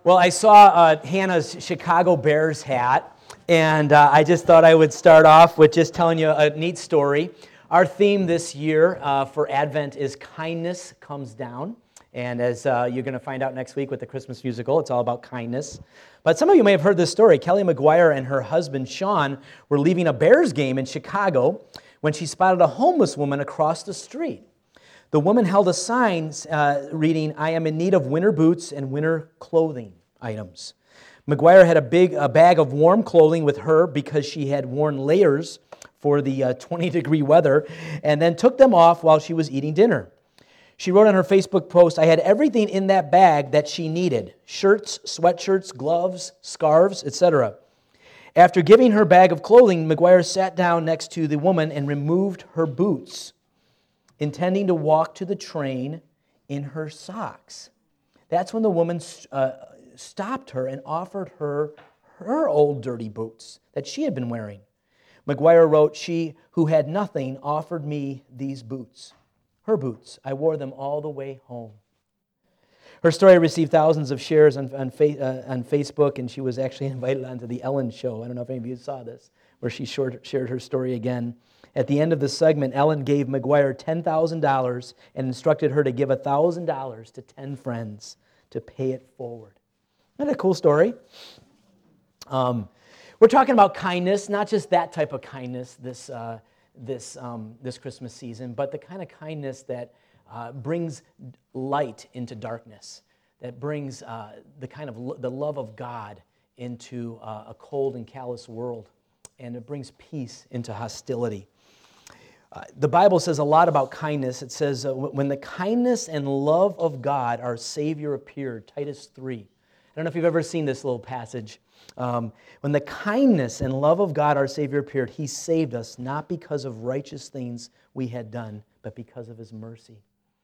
Well, I saw Hannah's Chicago Bears hat, and I just thought I would start off with just telling you a neat story. Our theme this year for Advent is Kindness Comes Down. And as you're going to find out next week with the Christmas musical, it's all about kindness. But some of you may have heard this story. Kelly McGuire and her husband, Sean, were leaving a Bears game in Chicago when she spotted a homeless woman across the street. The woman held a sign reading, "I am in need of winter boots and winter clothing items." McGuire had a bag of warm clothing with her because she had worn layers for the 20-degree weather and then took them off while she was eating dinner. She wrote on her Facebook post, "I had everything in that bag that she needed: shirts, sweatshirts, gloves, scarves, etc." After giving her bag of clothing, McGuire sat down next to the woman and removed her boots, intending to walk to the train in her socks. That's when the woman stopped her and offered her old dirty boots that she had been wearing. McGuire wrote, "She who had nothing offered me these boots. Her boots. I wore them all the way home." Her story received thousands of shares on Facebook, and she was actually invited onto the Ellen Show. I don't know if any of you saw this, where she shared her story again. At the end of the segment, Ellen gave McGuire $10,000 and instructed her to give $1,000 to 10 friends to pay it forward. Isn't that a cool story? We're talking about kindness, not just that type of kindness this Christmas season, but the kind of kindness that brings light into darkness, that brings the love of God into a cold and callous world, and it brings peace into hostility. The Bible says a lot about kindness. It says, when the kindness and love of God, our Savior, appeared, Titus 3. I don't know if you've ever seen this little passage. When the kindness and love of God, our Savior, appeared, He saved us, not because of righteous things we had done, but because of His mercy.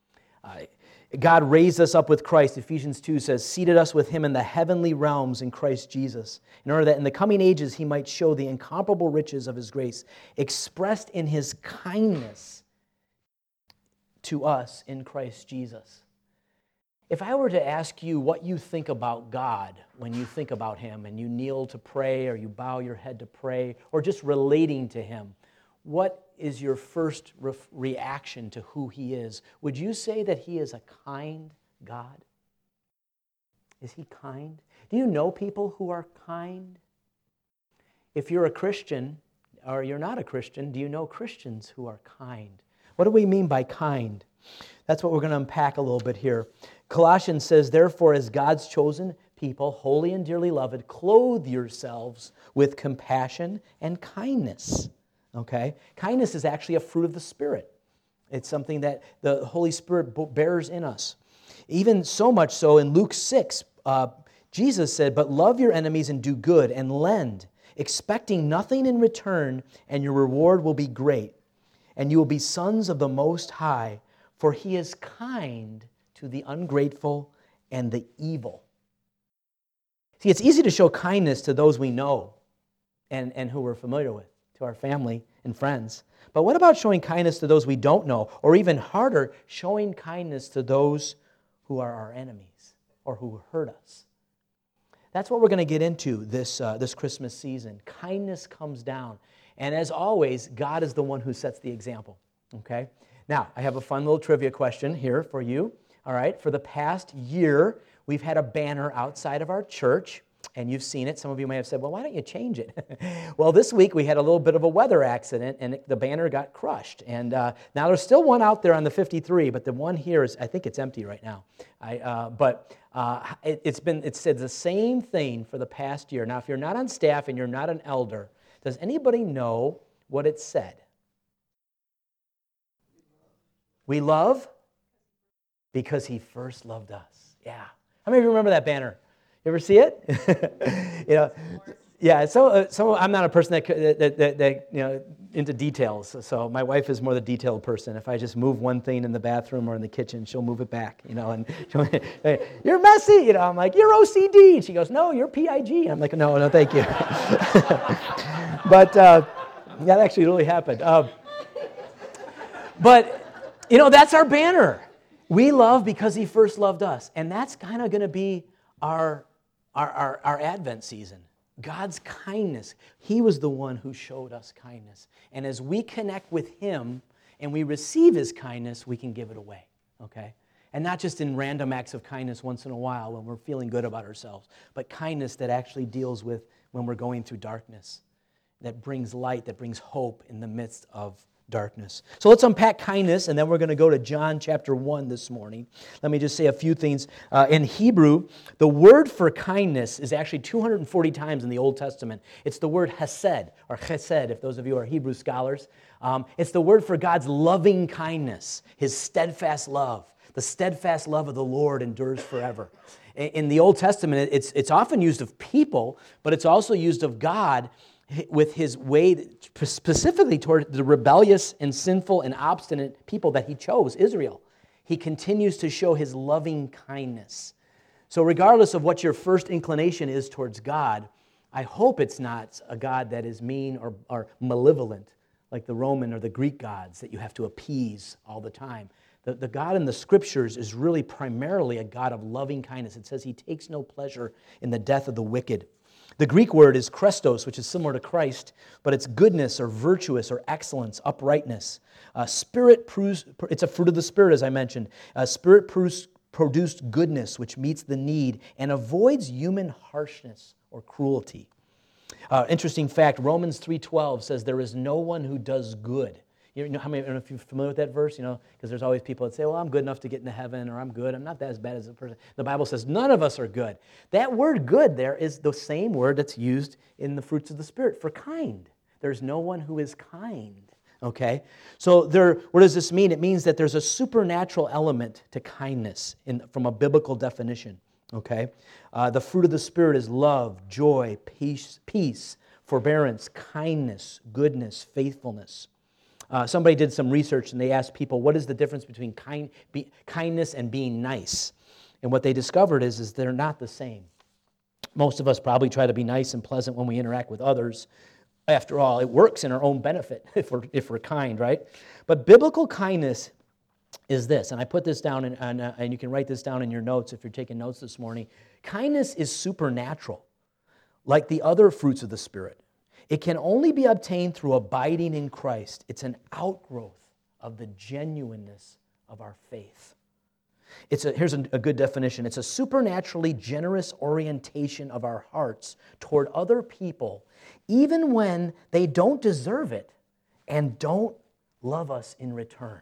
God raised us up with Christ. Ephesians 2 says, seated us with Him in the heavenly realms in Christ Jesus, in order that in the coming ages He might show the incomparable riches of His grace, expressed in His kindness to us in Christ Jesus. If I were to ask you what you think about God when you think about Him and you kneel to pray or you bow your head to pray or just relating to Him, what is your first reaction to who He is? Would you say that He is a kind God? Is He kind? Do you know people who are kind? If you're a Christian or you're not a Christian, do you know Christians who are kind? What do we mean by kind? That's what we're going to unpack a little bit here. Colossians says, therefore, as God's chosen people, holy and dearly loved, clothe yourselves with compassion and kindness. Okay? Kindness is actually a fruit of the Spirit. It's something that the Holy Spirit bears in us. Even so much so, in Luke 6, Jesus said, but love your enemies and do good and lend, expecting nothing in return, and your reward will be great. And you will be sons of the Most High, for He is kind to the ungrateful and the evil. See, it's easy to show kindness to those we know and who we're familiar with, to our family and friends. But what about showing kindness to those we don't know? Or even harder, showing kindness to those who are our enemies or who hurt us? That's what we're going to get into this Christmas season. Kindness comes down. And as always, God is the one who sets the example. Okay? Now, I have a fun little trivia question here for you. All right? For the past year, we've had a banner outside of our church, and you've seen it. Some of you may have said, well, why don't you change it? Well, this week we had a little bit of a weather accident, and the banner got crushed. And now there's still one out there on the 53, but the one here I think it's empty right now. It said the same thing for the past year. Now, if you're not on staff and you're not an elder, does anybody know what it said? We love because He first loved us. Yeah. How many of you remember that banner? You ever see it? Yeah. So I'm not a person that into details. So my wife is more the detailed person. If I just move one thing in the bathroom or in the kitchen, she'll move it back. And you're messy. I'm like, you're OCD. And she goes, no, you're PIG. I'm like, no, thank you. But that actually really happened. But that's our banner. We love because He first loved us. And that's kind of going to be our our Advent season. God's kindness. He was the one who showed us kindness. And as we connect with Him and we receive His kindness, we can give it away, okay? And not just in random acts of kindness once in a while when we're feeling good about ourselves, but kindness that actually deals with when we're going through darkness, that brings light, that brings hope in the midst of darkness. So let's unpack kindness, and then we're going to go to John chapter 1 this morning. Let me just say a few things. In Hebrew, the word for kindness is actually 240 times in the Old Testament. It's the word hesed, or chesed, if those of you are Hebrew scholars. It's the word for God's loving kindness, His steadfast love. The steadfast love of the Lord endures forever. In the Old Testament, it's often used of people, but it's also used of God with His way, specifically toward the rebellious and sinful and obstinate people that He chose, Israel. He continues to show His loving kindness. So regardless of what your first inclination is towards God, I hope it's not a God that is mean or malevolent, like the Roman or the Greek gods that you have to appease all the time. The God in the Scriptures is really primarily a God of loving kindness. It says He takes no pleasure in the death of the wicked. The Greek word is Christos, which is similar to Christ, but it's goodness or virtuous or excellence, uprightness. It's a fruit of the Spirit, as I mentioned. Spirit-produced goodness, which meets the need and avoids human harshness or cruelty. Interesting fact, Romans 3:12 says there is no one who does good. You know, I don't know if you're familiar with that verse, because there's always people that say, well, I'm good enough to get into heaven, or I'm good, I'm not that as bad as a person. The Bible says none of us are good. That word good there is the same word that's used in the fruits of the Spirit for kind. There's no one who is kind, okay? So what does this mean? It means that there's a supernatural element to kindness from a biblical definition, okay? The fruit of the Spirit is love, joy, peace, forbearance, kindness, goodness, faithfulness. Somebody did some research and they asked people, what is the difference between kindness and being nice? And what they discovered is they're not the same. Most of us probably try to be nice and pleasant when we interact with others. After all, it works in our own benefit if we're kind, right? But biblical kindness is this, and I put this down, and you can write this down in your notes if you're taking notes this morning. Kindness is supernatural, like the other fruits of the Spirit. It can only be obtained through abiding in Christ. It's an outgrowth of the genuineness of our faith. Here's a good definition. It's a supernaturally generous orientation of our hearts toward other people, even when they don't deserve it and don't love us in return.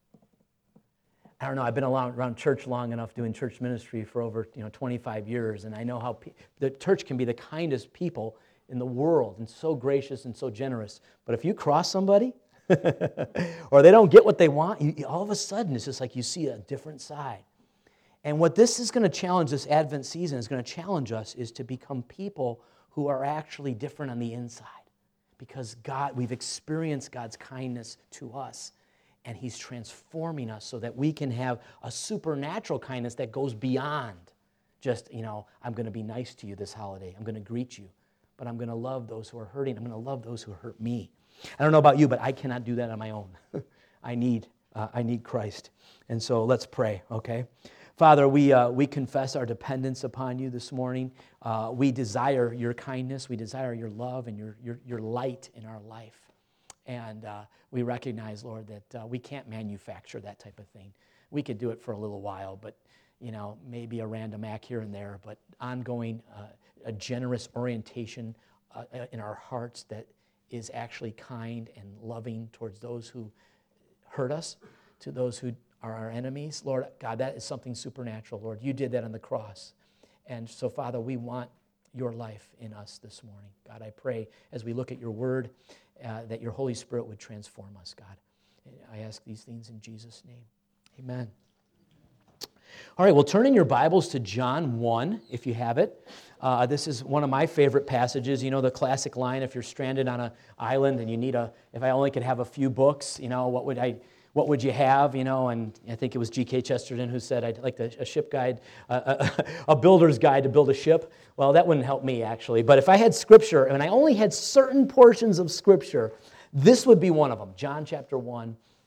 I don't know, I've been around church long enough doing church ministry for over 25 years, and I know how the church can be the kindest people in the world, and so gracious and so generous. But if you cross somebody, or they don't get what they want, all of a sudden it's just like you see a different side. And what this is going to challenge, this Advent season is going to challenge us, is to become people who are actually different on the inside. Because we've experienced God's kindness to us, and He's transforming us so that we can have a supernatural kindness that goes beyond just, I'm going to be nice to you this holiday. I'm going to greet you. But I'm going to love those who are hurting. I'm going to love those who hurt me. I don't know about you, but I cannot do that on my own. I need Christ. And so let's pray, okay? Father, we confess our dependence upon you this morning. We desire your kindness. We desire your love and your light in our life. And we recognize, Lord, that we can't manufacture that type of thing. We could do it for a little while, but maybe a random act here and there, but ongoing a generous orientation in our hearts that is actually kind and loving towards those who hurt us, to those who are our enemies. Lord God, that is something supernatural, Lord. You did that on the cross. And so, Father, we want your life in us this morning. God, I pray as we look at your word that your Holy Spirit would transform us, God. I ask these things in Jesus' name. Amen. All right, well, turn in your Bibles to John 1, if you have it. This is one of my favorite passages. The classic line, if you're stranded on an island and you need if I only could have a few books, what would you have, And I think it was G.K. Chesterton who said, I'd like a ship guide, a builder's guide to build a ship. Well, that wouldn't help me, actually. But if I had Scripture, and I only had certain portions of Scripture, this would be one of them, John chapter 1.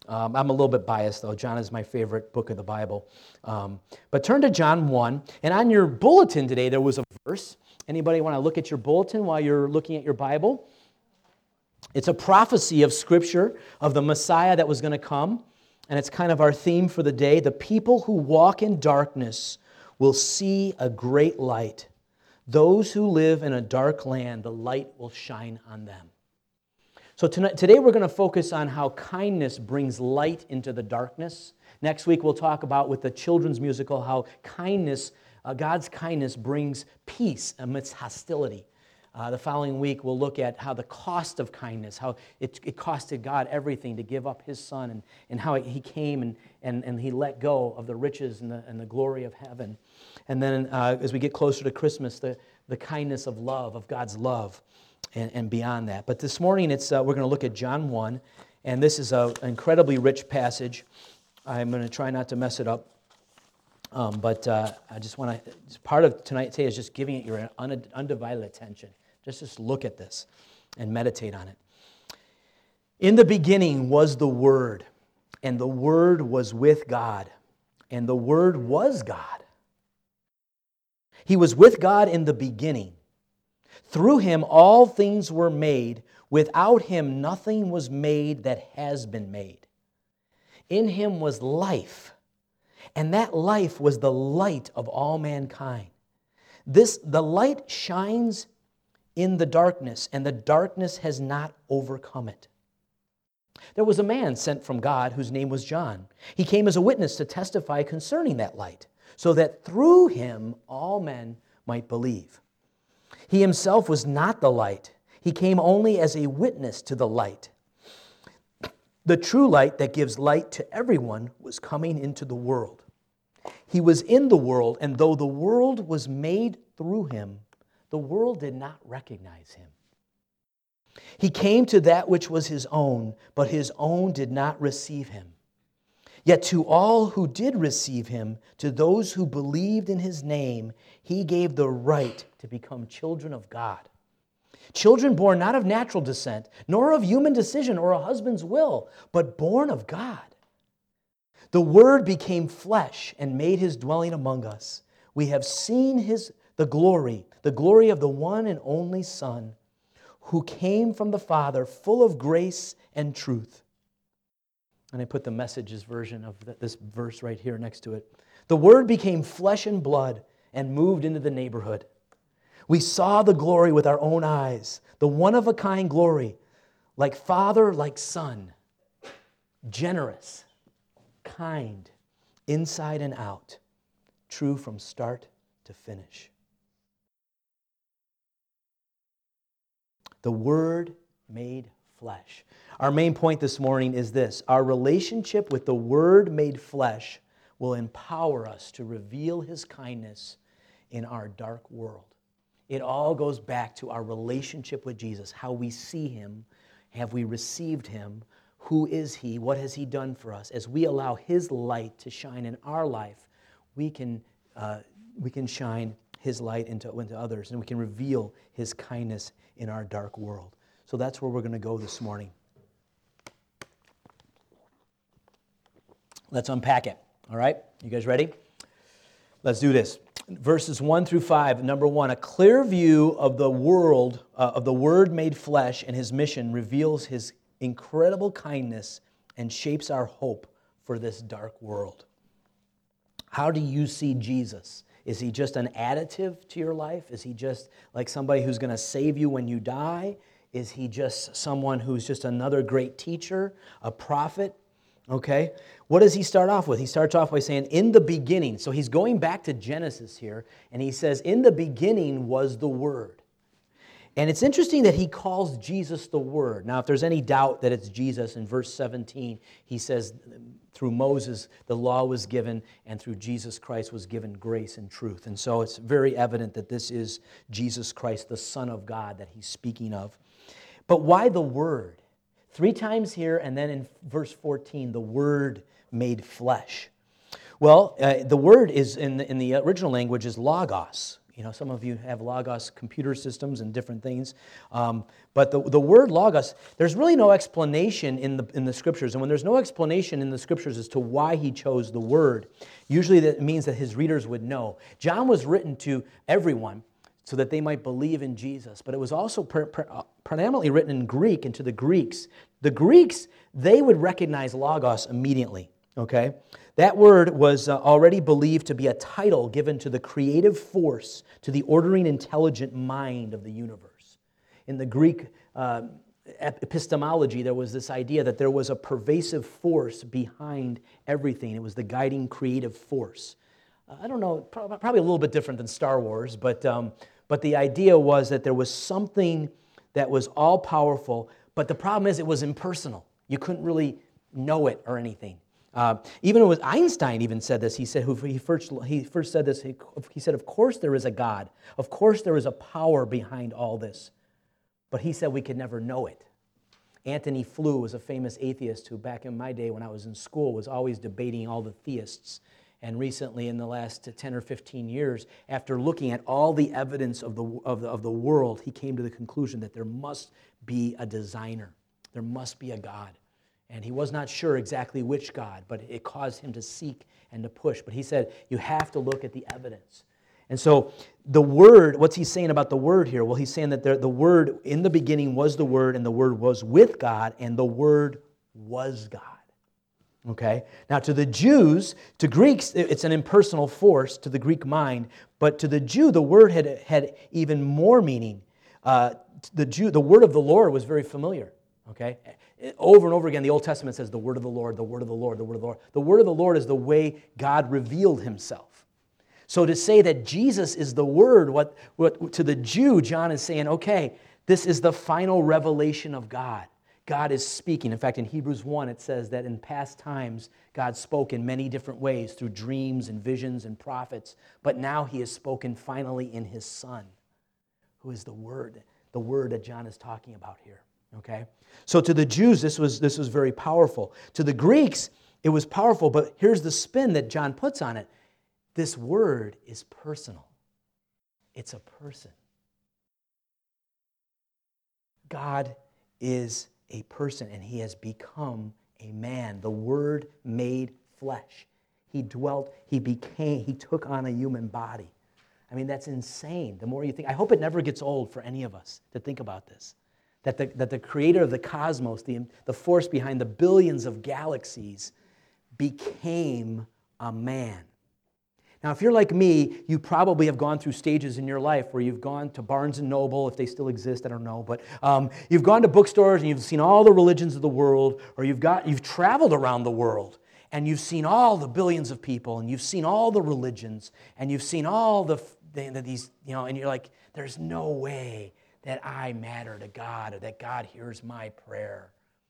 I'm a little bit biased, though. John is my favorite book of the Bible. But turn to John 1. And on your bulletin today, there was a verse. Anybody want to look at your bulletin while you're looking at your Bible? It's a prophecy of Scripture of the Messiah that was going to come. And it's kind of our theme for the day. The people who walk in darkness will see a great light. Those who live in a dark land, the light will shine on them. So today we're going to focus on how kindness brings light into the darkness. Next week we'll talk about, with the children's musical, how kindness, God's kindness brings peace amidst hostility. The following week we'll look at how the cost of kindness, how it costed God everything to give up His Son, and how He came and He let go of the riches and the glory of heaven. And then as we get closer to Christmas, the kindness of love, of God's love. And beyond that. But this morning, we're going to look at John 1, and this is an incredibly rich passage. I'm going to try not to mess it up, but I just want to, part of today is just giving it your undivided attention. Just look at this and meditate on it. In the beginning was the Word, and the Word was with God, and the Word was God. He was with God in the beginning. Through Him all things were made. Without Him nothing was made that has been made. In Him was life, and that life was the light of all mankind. The light shines in the darkness, and the darkness has not overcome it. There was a man sent from God whose name was John. He came as a witness to testify concerning that light, so that through him all men might believe. He himself was not the light. He came only as a witness to the light. The true light that gives light to everyone was coming into the world. He was in the world, and though the world was made through him, the world did not recognize him. He came to that which was his own, but his own did not receive him. Yet to all who did receive him, to those who believed in his name, he gave the right to become children of God. Children born not of natural descent, nor of human decision or a husband's will, but born of God. The Word became flesh and made his dwelling among us. We have seen the glory of the one and only Son, who came from the Father, full of grace and truth. And I put the Message's version of this verse right here next to it. The Word became flesh and blood and moved into the neighborhood. We saw the glory with our own eyes, the one-of-a-kind glory, like Father, like Son, generous, kind, inside and out, true from start to finish. The Word made flesh. Our main point this morning is this: our relationship with the Word made flesh will empower us to reveal His kindness in our dark world. It all goes back to our relationship with Jesus, how we see Him, have we received Him, who is He, what has He done for us. As we allow His light to shine in our life, we can shine His light into others, and we can reveal His kindness in our dark world. So that's where we're going to go this morning. Let's unpack it. All right? You guys ready? Let's do this. Verses 1 through 5. Number 1, a clear view of the world, of the Word made flesh and His mission reveals His incredible kindness and shapes our hope for this dark world. How do you see Jesus? Is He just an additive to your life? Is He just like somebody who's going to save you when you die? Is He just someone who's just another great teacher, a prophet? Okay, what does He start off with? He starts off by saying, in the beginning. So He's going back to Genesis here, and He says, in the beginning was the Word. And it's interesting that He calls Jesus the Word. Now, if there's any doubt that it's Jesus, in verse 17, He says, through Moses, the law was given, and through Jesus Christ was given grace and truth. And so it's very evident that this is Jesus Christ, the Son of God, that He's speaking of. But why the Word? 3 times here, and then in verse 14, the Word made flesh. Well, the word is in the original language is logos. You know, some of you have Logos computer systems and different things. But the word Logos, there's really no explanation in the Scriptures. And when there's no explanation in the Scriptures as to why he chose the word, usually that means that his readers would know. John was written to everyone so that they might believe in Jesus. But it was also predominantly written in Greek and to the Greeks. The Greeks, they would recognize Logos immediately, okay? That word was already believed to be a title given to the creative force, to the ordering, intelligent mind of the universe. In the Greek epistemology, there was this idea that there was a pervasive force behind everything. It was the guiding creative force. I don't know, probably a little bit different than Star Wars, but the idea was that there was something that was all-powerful, but the problem is it was impersonal. You couldn't really know it or anything. Even with Einstein even said this. He said, he first said this, he said, of course there is a God. Of course there is a power behind all this. But he said we could never know it. Antony Flew was a famous atheist who back in my day when I was in school was always debating all the theists. And recently in the last 10 or 15 years, after looking at all the evidence of the world, he came to the conclusion that there must be a designer. There must be a God. And he was not sure exactly which God, but it caused him to seek and to push. But he said, you have to look at the evidence. And so the Word, what's he saying about the Word here? Well, he's saying that the Word in the beginning was the Word, and the Word was with God, and the Word was God. Okay? Now to the Jews, to Greeks, it's an impersonal force to the Greek mind, but to the Jew, the Word had even more meaning. The word of the Lord was very familiar. Okay? Over and over again, the Old Testament says the word of the Lord, the word of the Lord, the word of the Lord. The word of the Lord is the way God revealed himself. So to say that Jesus is the Word, what to the Jew, John is saying, okay, this is the final revelation of God. God is speaking. In fact, in Hebrews 1, it says that in past times, God spoke in many different ways through dreams and visions and prophets, but now he has spoken finally in his Son, who is the Word that John is talking about here. Okay? So to the Jews, this was very powerful. To the Greeks, it was powerful, but here's the spin that John puts on it. This word is personal. It's a person. God is a person, and he has become a man. The Word made flesh. He dwelt, he took on a human body. I mean, that's insane. The more you think, I hope it never gets old for any of us to think about this. That the creator of the cosmos, the force behind the billions of galaxies, became a man. Now, if you're like me, you probably have gone through stages in your life where you've gone to Barnes & Noble, if they still exist, I don't know, but you've gone to bookstores and you've seen all the religions of the world, or you've traveled around the world and you've seen all the billions of people, and you've seen all the religions, and you've seen all these, and you're like, there's no way that I matter to God or that God hears my prayer.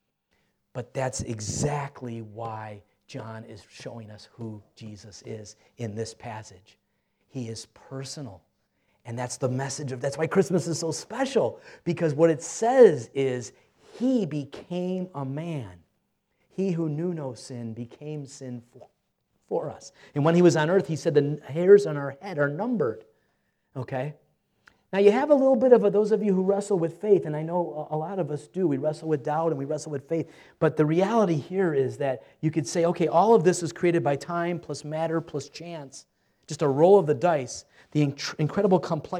But that's exactly why John is showing us who Jesus is in this passage. He is personal. And that's the message that's why Christmas is so special, because what it says is he became a man. He who knew no sin became sin for us. And when he was on earth, he said the hairs on our head are numbered. Okay? Now, you have a little bit of those of you who wrestle with faith, and I know a lot of us do. We wrestle with doubt and we wrestle with faith. But the reality here is that you could say, okay, all of this is created by time plus matter plus chance. Just a roll of the dice. The incredible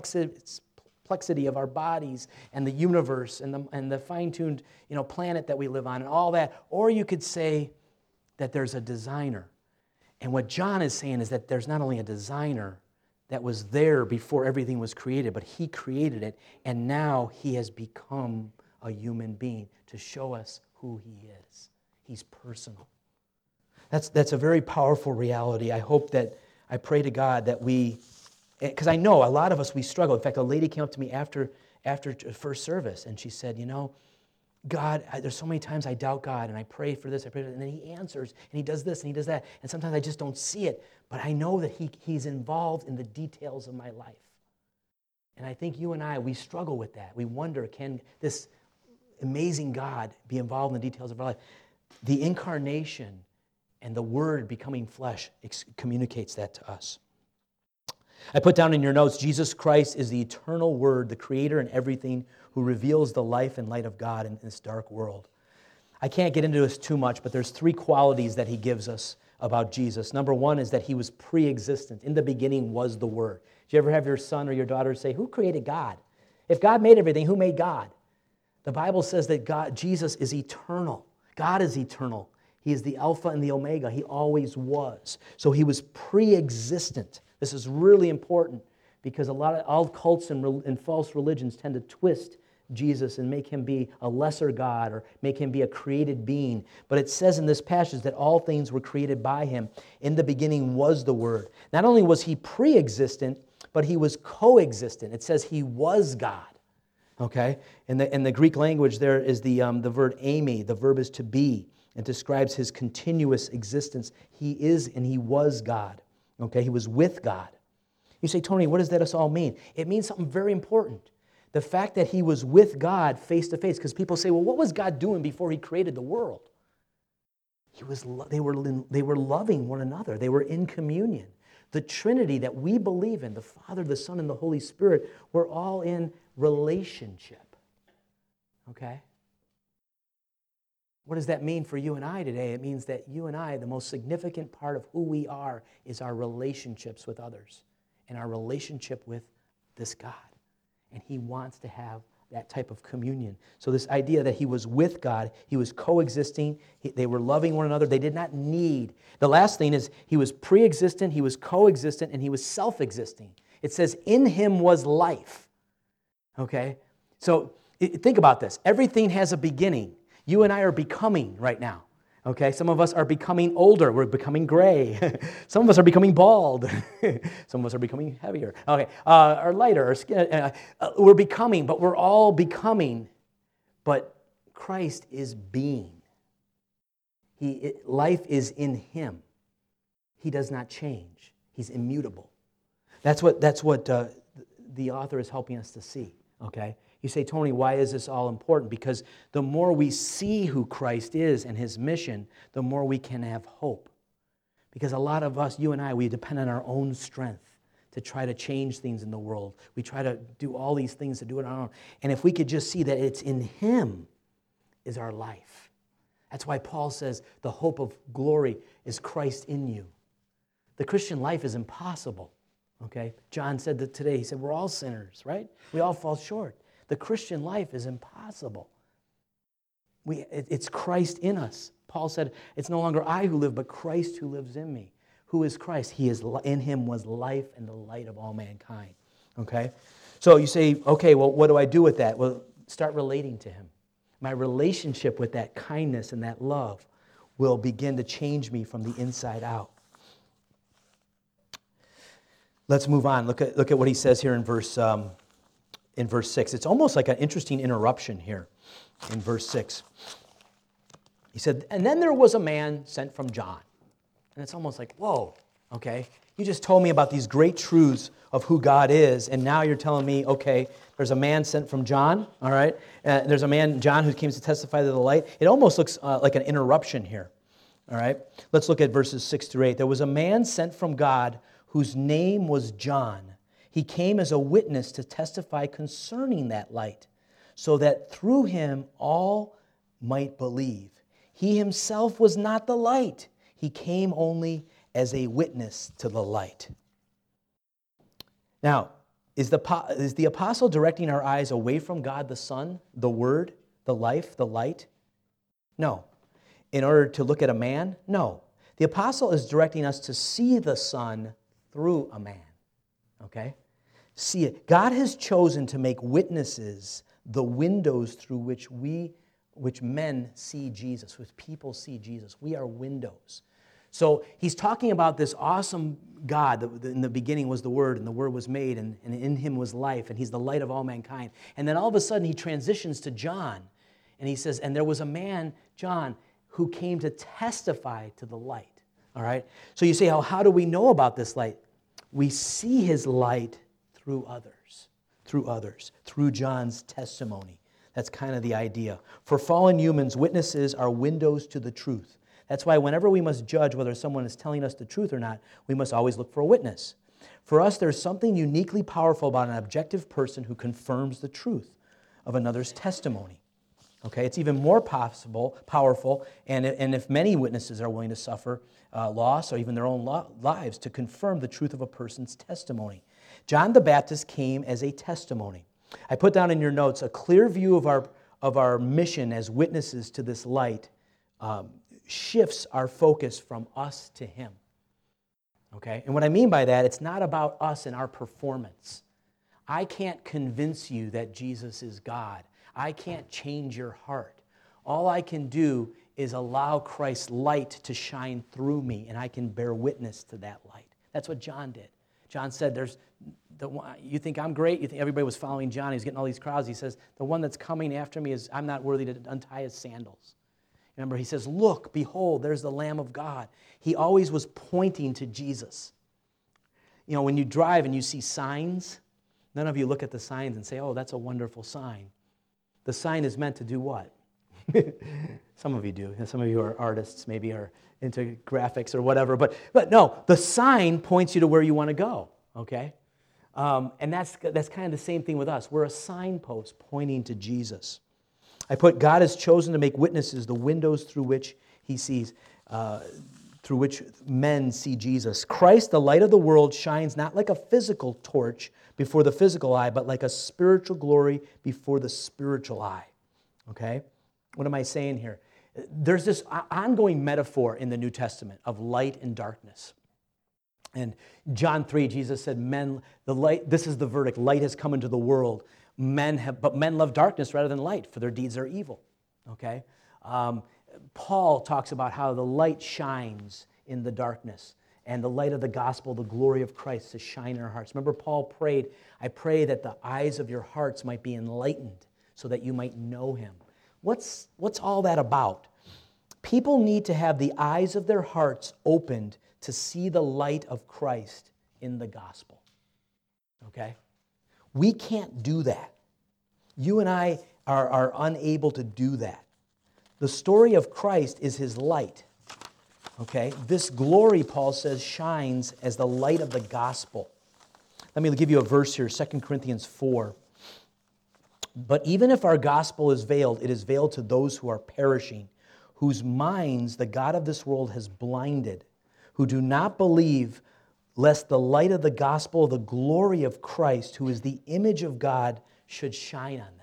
complexity of our bodies and the universe and the fine-tuned planet that we live on and all that. Or you could say that there's a designer. And what John is saying is that there's not only a designer that was there before everything was created, but he created it, and now he has become a human being to show us who he is. He's personal. That's a very powerful reality. I pray to God that because I know a lot of us, we struggle. In fact, a lady came up to me after first service, and she said, God, there's so many times I doubt God, and I pray for this, I pray for that, and then he answers, and he does this, and he does that, and sometimes I just don't see it, but I know that he's involved in the details of my life. And I think you and I, we struggle with that. We wonder, can this amazing God be involved in the details of our life? The incarnation and the Word becoming flesh communicates that to us. I put down in your notes, Jesus Christ is the eternal Word, the Creator and everything, who reveals the life and light of God in this dark world. I can't get into this too much, but there's 3 qualities that he gives us about Jesus. Number 1 is that he was pre-existent. In the beginning was the Word. Did you ever have your son or your daughter say, who created God? If God made everything, who made God? The Bible says that Jesus is eternal. God is eternal. He is the Alpha and the Omega. He always was. So he was pre-existent. This is really important because all cults and false religions tend to twist Jesus and make him be a lesser God or make him be a created being. But it says in this passage that all things were created by him. In the beginning was the Word. Not only was he pre-existent, but he was coexistent. It says he was God. Okay? In the Greek language there is the verb eimi. The verb is to be. It describes his continuous existence. He is and he was God. Okay? He was with God. You say, Tony, what does that all mean? It means something very important. The fact that he was with God face to face, because people say, well, what was God doing before he created the world? They were loving one another. They were in communion. The Trinity that we believe in, the Father, the Son, and the Holy Spirit, were all in relationship. Okay? What does that mean for you and I today? It means that you and I, the most significant part of who we are is our relationships with others and our relationship with this God. And he wants to have that type of communion. So this idea that he was with God, he was coexisting, they were loving one another, they did not need. The last thing is he was pre-existent, he was coexistent, and he was self-existing. It says, in him was life. Okay? So think about this. Everything has a beginning. You and I are becoming right now. Okay? Some of us are becoming older. We're becoming gray. Some of us are becoming bald. Some of us are becoming heavier. Okay, or lighter. Or skin. We're becoming, but we're all becoming. But Christ is being. Life is in him. He does not change. He's immutable. That's what the author is helping us to see. Okay? You say, Tony, why is this all important? Because the more we see who Christ is and his mission, the more we can have hope. Because a lot of us, you and I, we depend on our own strength to try to change things in the world. We try to do all these things to do it on our own. And if we could just see that it's in him is our life. That's why Paul says the hope of glory is Christ in you. The Christian life is impossible. Okay? John said that today. He said, we're all sinners, right? We all fall short. The Christian life is impossible. It's Christ in us. Paul said, it's no longer I who live, but Christ who lives in me. Who is Christ? In him was life and the light of all mankind. Okay? So you say, okay, well, what do I do with that? Well, start relating to him. My relationship with that kindness and that love will begin to change me from the inside out. Let's move on. Look at what he says here in verse 6. It's almost like an interesting interruption here in verse 6. He said, and then there was a man sent from John. And it's almost like, whoa, okay. You just told me about these great truths of who God is, and now you're telling me, okay, there's a man sent from John, all right? There's a man, John, who came to testify to the light. It almost looks like an interruption here, all right? Let's look at verses 6 through 8. There was a man sent from God whose name was John. He came as a witness to testify concerning that light, so that through him all might believe. He himself was not the light. He came only as a witness to the light. Now, is the apostle directing our eyes away from God the Son, the Word, the life, the light? No. In order to look at a man? No. The apostle is directing us to see the Son through a man. Okay? See it. God has chosen to make witnesses the windows through which men see Jesus, which people see Jesus. We are windows. So he's talking about this awesome God. In the beginning was the Word, and the Word was made, and in him was life, and he's the light of all mankind. And then all of a sudden he transitions to John, and he says, and there was a man, John, who came to testify to the light. All right? So you say, how do we know about this light? We see his light through others, through John's testimony. That's kind of the idea. For fallen humans, witnesses are windows to the truth. That's why whenever we must judge whether someone is telling us the truth or not, we must always look for a witness. For us, there's something uniquely powerful about an objective person who confirms the truth of another's testimony. Okay, it's even more powerful, and if many witnesses are willing to suffer loss or even their own lives to confirm the truth of a person's testimony. John the Baptist came as a testimony. I put down in your notes a clear view of our mission as witnesses to this light shifts our focus from us to him. Okay, and what I mean by that, it's not about us and our performance. I can't convince you that Jesus is God. I can't change your heart. All I can do is allow Christ's light to shine through me, and I can bear witness to that light. That's what John did. John said, you think I'm great? You think everybody was following John? He's getting all these crowds. He says, the one that's coming after me I'm not worthy to untie his sandals. Remember, he says, look, behold, there's the Lamb of God. He always was pointing to Jesus. You know, when you drive and you see signs, none of you look at the signs and say, oh, that's a wonderful sign. The sign is meant to do what? Some of you do. Some of you are artists, maybe are into graphics or whatever. But no, the sign points you to where you want to go, okay? And that's kind of the same thing with us. We're a signpost pointing to Jesus. I put God has chosen to make witnesses the windows through which he sees, through which men see Jesus. Christ, the light of the world, shines not like a physical torch before the physical eye, but like a spiritual glory before the spiritual eye. Okay? What am I saying here? There's this ongoing metaphor in the New Testament of light and darkness. And John 3, Jesus said, this is the verdict, light has come into the world. But men love darkness rather than light, for their deeds are evil. Okay? Paul talks about how the light shines in the darkness, and the light of the gospel, the glory of Christ, to shine in our hearts. Remember, Paul prayed, I pray that the eyes of your hearts might be enlightened so that you might know him. What's all that about? People need to have the eyes of their hearts opened to see the light of Christ in the gospel. Okay? We can't do that. You and I are unable to do that. The story of Christ is his light. Okay? This glory, Paul says, shines as the light of the gospel. Let me give you a verse here, 2 Corinthians 4. But even if our gospel is veiled, it is veiled to those who are perishing, whose minds the God of this world has blinded, who do not believe, lest the light of the gospel, the glory of Christ, who is the image of God, should shine on them.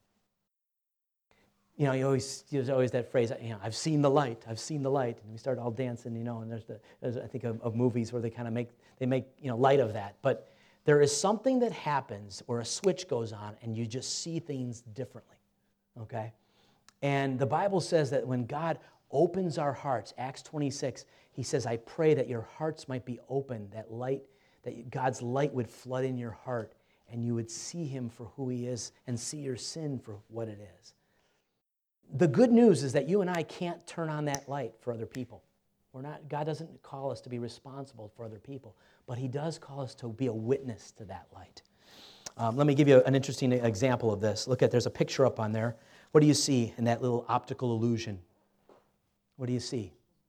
You know, there's always that phrase, I've seen the light, I've seen the light. And we start all dancing, and there's I think of movies where they kind of make light of that. But there is something that happens where a switch goes on and you just see things differently, okay? And the Bible says that when God opens our hearts, Acts 26, he says, I pray that your hearts might be open, that God's light would flood in your heart and you would see him for who he is and see your sin for what it is. The good news is that you and I can't turn on that light for other people. God doesn't call us to be responsible for other people, but he does call us to be a witness to that light. Let me give you an interesting example of this. Look there's a picture up on there. What do you see in that little optical illusion? What do you see?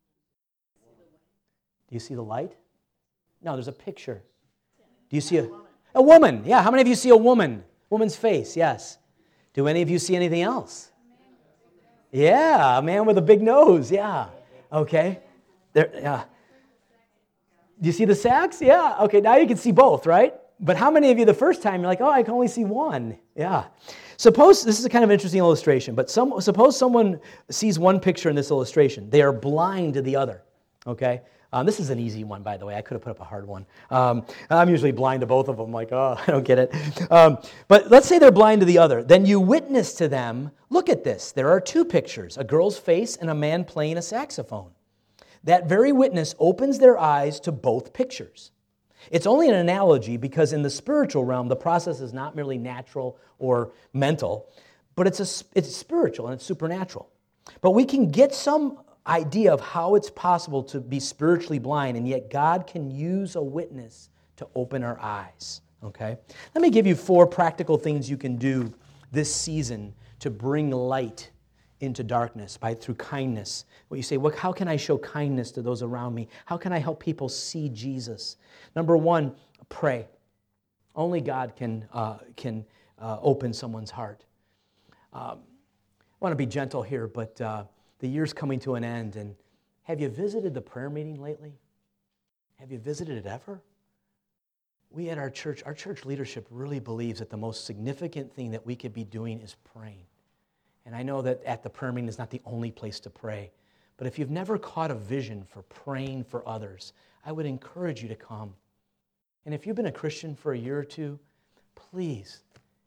Do you see the light? No, there's a picture. Do you see a woman? Yeah, how many of you see a woman? Woman's face, yes. Do any of you see anything else? Yeah, a man with a big nose, yeah. Okay. Yeah. Do you see the sacks? Yeah. Okay, now you can see both, right? But how many of you the first time you're like, oh, I can only see one? Yeah. Suppose, this is a kind of interesting illustration, but suppose someone sees one picture in this illustration. They are blind to the other, okay? This is an easy one, by the way. I could have put up a hard one. I'm usually blind to both of them, like, oh, I don't get it. But let's say they're blind to the other. Then you witness to them, look at this. There are two pictures, a girl's face and a man playing a saxophone. That very witness opens their eyes to both pictures. It's only an analogy because in the spiritual realm, the process is not merely natural or mental, but it's spiritual and it's supernatural. But we can get some idea of how it's possible to be spiritually blind, and yet God can use a witness to open our eyes, okay? Let me give you 4 practical things you can do this season to bring light into darkness through kindness. Well, you say, how can I show kindness to those around me? How can I help people see Jesus? Number 1, Pray. Only God can open someone's heart. I want to be gentle here, but the year's coming to an end. And have you visited the prayer meeting lately? Have you visited it ever? We at our church leadership really believes that the most significant thing that we could be doing is praying. And I know that at the prayer meeting is not the only place to pray. But if you've never caught a vision for praying for others, I would encourage you to come. And if you've been a Christian for a year or two, please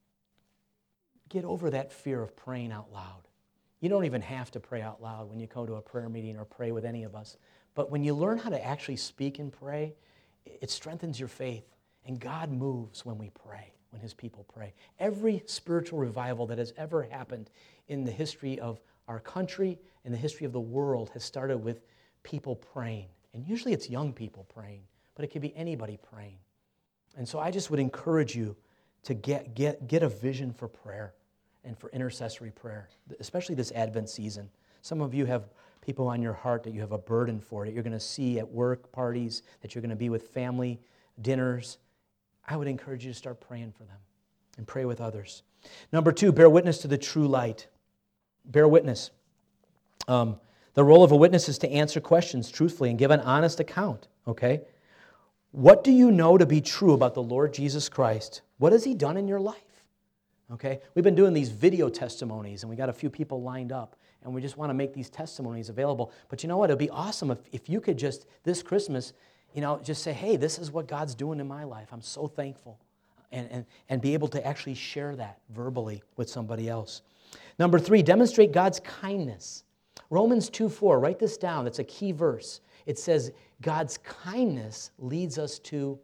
get over that fear of praying out loud. You don't even have to pray out loud when you go to a prayer meeting or pray with any of us. But when you learn how to actually speak and pray, it strengthens your faith. And God moves when we pray, when His people pray. Every spiritual revival that has ever happened in the history of our country and the history of the world has started with people praying. And usually it's young people praying, but it could be anybody praying. And so I just would encourage you to get a vision for prayer and for intercessory prayer, especially this Advent season. Some of you have people on your heart that you have a burden for, that you're going to see at work parties, that you're going to be with family dinners. I would encourage you to start praying for them and pray with others. Number 2, bear witness to the true light. Bear witness. The role of a witness is to answer questions truthfully and give an honest account, okay? What do you know to be true about the Lord Jesus Christ? What has He done in your life? Okay? We've been doing these video testimonies, and we got a few people lined up, and we just want to make these testimonies available. But you know what? It would be awesome if you could just, this Christmas, just say, hey, this is what God's doing in my life. I'm so thankful. And be able to actually share that verbally with somebody else. Number 3, demonstrate God's kindness. Romans 2:4, write this down. It's a key verse. It says, God's kindness leads us to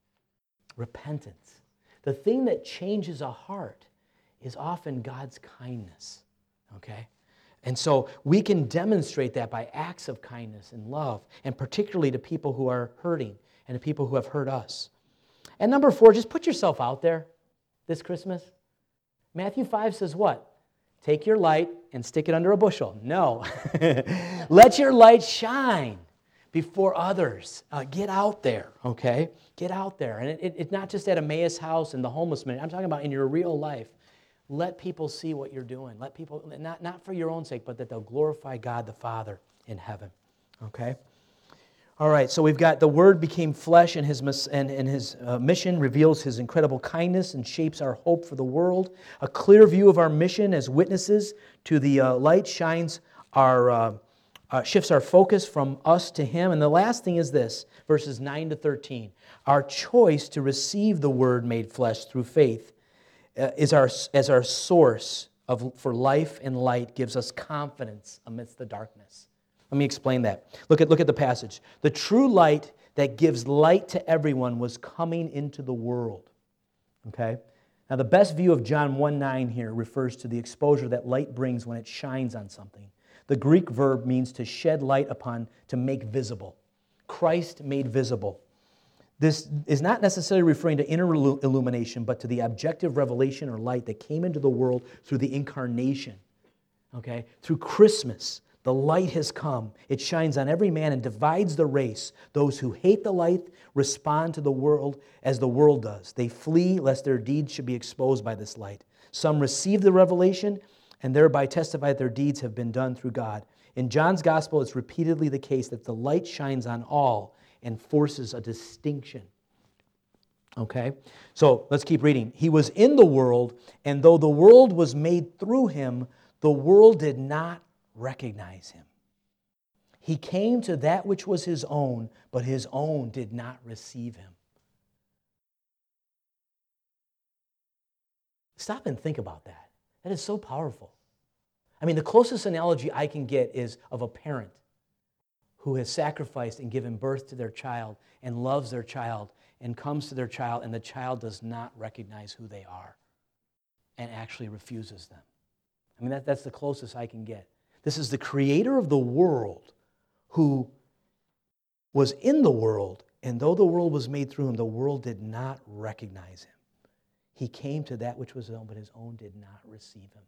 repentance. The thing that changes a heart is often God's kindness, okay? And so we can demonstrate that by acts of kindness and love, and particularly to people who are hurting and to people who have hurt us. And number 4, just put yourself out there this Christmas. Matthew 5 says what? Take your light and stick it under a bushel. No. Let your light shine before others. Get out there, okay? Get out there. And it's not just at Emmaus House and the homeless minute. I'm talking about in your real life. Let people see what you're doing. Let people, not for your own sake, but that they'll glorify God the Father in heaven, okay? All right, so we've got the Word became flesh, and His mission reveals His incredible kindness and shapes our hope for the world. A clear view of our mission as witnesses to the light shines shifts our focus from us to Him. And the last thing is this, verses 9 to 13. Our choice to receive the Word made flesh through faith as our source for life and light gives us confidence amidst the darkness. Let me explain that. Look at the passage. The true light that gives light to everyone was coming into the world. Okay? Now the best view of John 1:9 here refers to the exposure that light brings when it shines on something. The Greek verb means to shed light upon, to make visible. Christ made visible. This is not necessarily referring to inner illumination, but to the objective revelation or light that came into the world through the incarnation. Okay? Through Christmas, the light has come. It shines on every man and divides the race. Those who hate the light respond to the world as the world does. They flee lest their deeds should be exposed by this light. Some receive the revelation and thereby testify that their deeds have been done through God. In John's gospel, it's repeatedly the case that the light shines on all and forces a distinction. Okay? So let's keep reading. He was in the world, and though the world was made through Him, the world did not recognize Him. He came to that which was His own, but His own did not receive Him. Stop and think about that. That is so powerful. I mean, the closest analogy I can get is of a parent who has sacrificed and given birth to their child and loves their child and comes to their child, and the child does not recognize who they are and actually refuses them. I mean, that's the closest I can get. This is the creator of the world who was in the world, and though the world was made through Him, the world did not recognize Him. He came to that which was His own, but His own did not receive Him.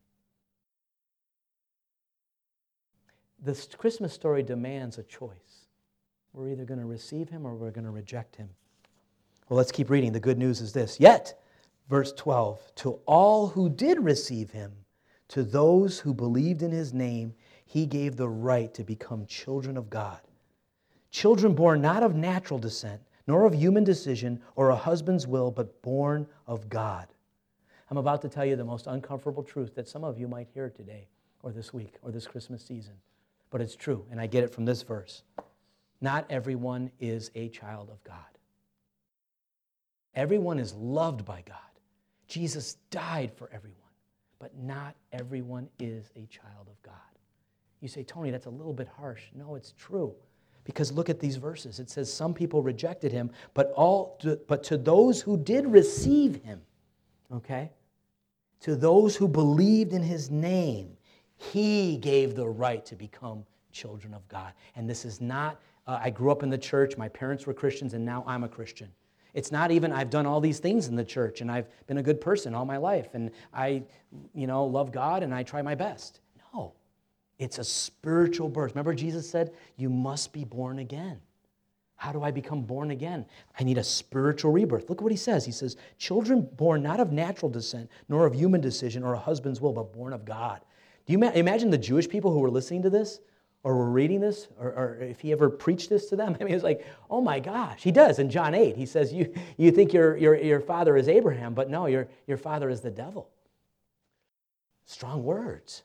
This Christmas story demands a choice. We're either going to receive Him or we're going to reject Him. Well, let's keep reading. The good news is this. Yet, verse 12, to all who did receive him, to those who believed in his name, he gave the right to become children of God. Children born not of natural descent, nor of human decision or a husband's will, but born of God. I'm about to tell you the most uncomfortable truth that some of you might hear today, or this week, or this Christmas season. But it's true, and I get it from this verse. Not everyone is a child of God. Everyone is loved by God. Jesus died for everyone, but not everyone is a child of God. You say, Tony, that's a little bit harsh. No, it's true. Because look at these verses. It says some people rejected him, but to those who did receive him, okay? To those who believed in his name, he gave the right to become children of God. And this is not, I grew up in the church, my parents were Christians, and now I'm a Christian. It's not even, I've done all these things in the church, and I've been a good person all my life, and I, love God, and I try my best. No. It's a spiritual birth. Remember Jesus said, you must be born again. How do I become born again? I need a spiritual rebirth. Look at what he says. He says, children born not of natural descent, nor of human decision or a husband's will, but born of God. Do you imagine the Jewish people who were listening to this or were reading this or if he ever preached this to them? I mean, it's like, oh my gosh. He does in John 8. He says, you think your father is Abraham, but no, your father is the devil. Strong words.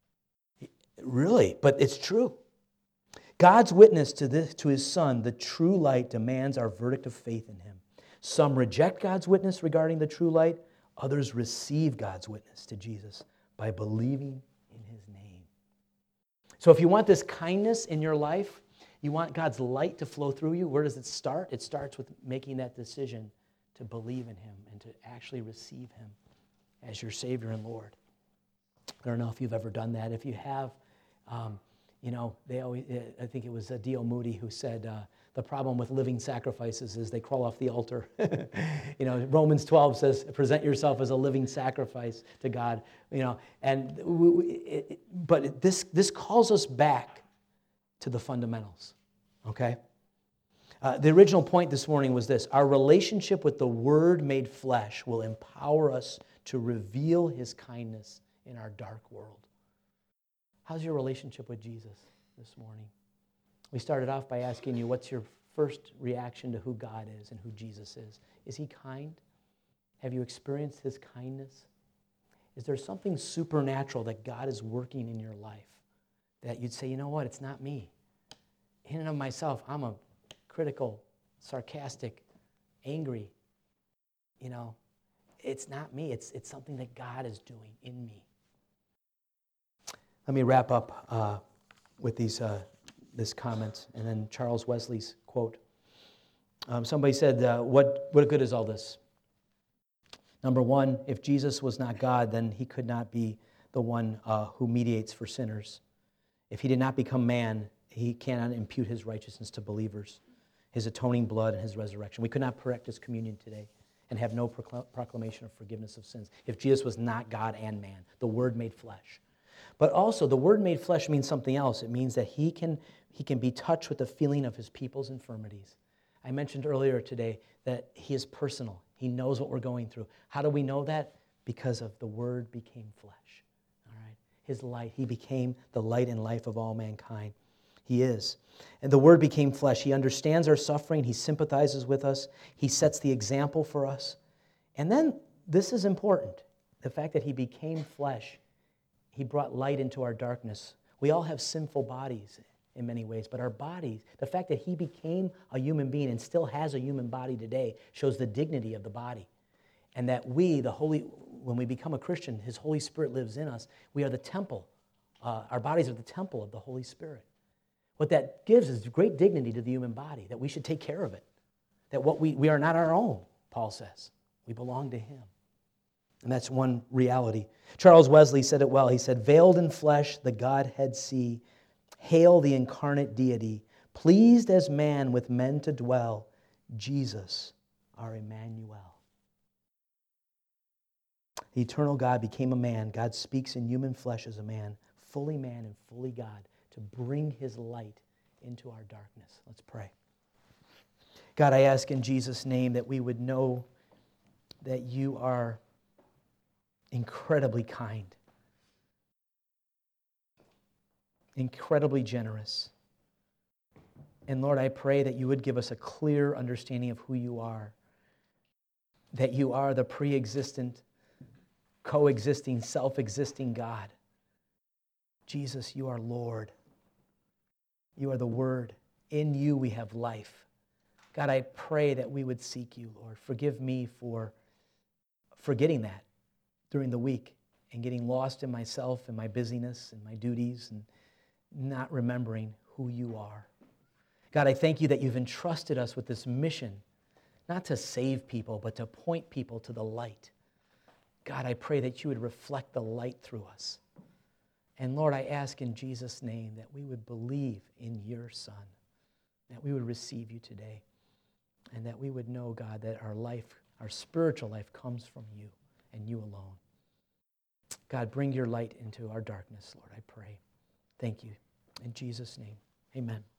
Really, but it's true. God's witness to his Son, the true light, demands our verdict of faith in him. Some reject God's witness regarding the true light. Others receive God's witness to Jesus by believing in his name. So if you want this kindness in your life, you want God's light to flow through you, where does it start? It starts with making that decision to believe in him and to actually receive him as your Savior and Lord. I don't know if you've ever done that. If you have, they always, I think it was D.L. Moody who said, the problem with living sacrifices is they crawl off the altar. Romans 12 says, present yourself as a living sacrifice to God. But this calls us back to the fundamentals, okay? The original point this morning was this. Our relationship with the Word made flesh will empower us to reveal his kindness in our dark world. How's your relationship with Jesus this morning? We started off by asking you, what's your first reaction to who God is and who Jesus is? Is he kind? Have you experienced his kindness? Is there something supernatural that God is working in your life that you'd say, you know what, it's not me. In and of myself, I'm a critical, sarcastic, angry, it's not me. It's something that God is doing in me. Let me wrap up with this comment, and then Charles Wesley's quote. Somebody said, what good is all this? Number one, if Jesus was not God, then he could not be the one who mediates for sinners. If he did not become man, he cannot impute his righteousness to believers, his atoning blood and his resurrection. We could not practice communion today and have no proclamation of forgiveness of sins if Jesus was not God and man, the Word made flesh. But also, the Word made flesh means something else. It means that he can be touched with the feeling of his people's infirmities. I mentioned earlier today that he is personal. He knows what we're going through. How do we know that? Because of the Word became flesh. All right? His light, he became the light and life of all mankind. He is. And the Word became flesh. He understands our suffering. He sympathizes with us. He sets the example for us. And then, this is important, the fact that he became flesh. He brought light into our darkness. We all have sinful bodies in many ways, but our bodies, the fact that he became a human being and still has a human body today shows the dignity of the body. And that when we become a Christian, his Holy Spirit lives in us. We are the temple. Our bodies are the temple of the Holy Spirit. What that gives is great dignity to the human body, that we should take care of it. That we are not our own, Paul says. We belong to him. And that's one reality. Charles Wesley said it well. He said, veiled in flesh, the Godhead see. Hail the incarnate deity. Pleased as man with men to dwell. Jesus, our Emmanuel. The eternal God became a man. God speaks in human flesh as a man and fully God, to bring his light into our darkness. Let's pray. God, I ask in Jesus' name that we would know that you are incredibly kind, incredibly generous. And Lord, I pray that you would give us a clear understanding of who you are, that you are the pre-existent, coexisting, self-existing God. Jesus, you are Lord. You are the Word. In you we have life. God, I pray that we would seek you, Lord. Forgive me for forgetting that during the week and getting lost in myself and my busyness and my duties and not remembering who you are. God, I thank you that you've entrusted us with this mission, not to save people, but to point people to the light. God, I pray that you would reflect the light through us. And Lord, I ask in Jesus' name that we would believe in your Son, that we would receive you today, and that we would know, God, that our life, our spiritual life comes from you and you alone. God, bring your light into our darkness, Lord, I pray. Thank you. In Jesus' name, amen.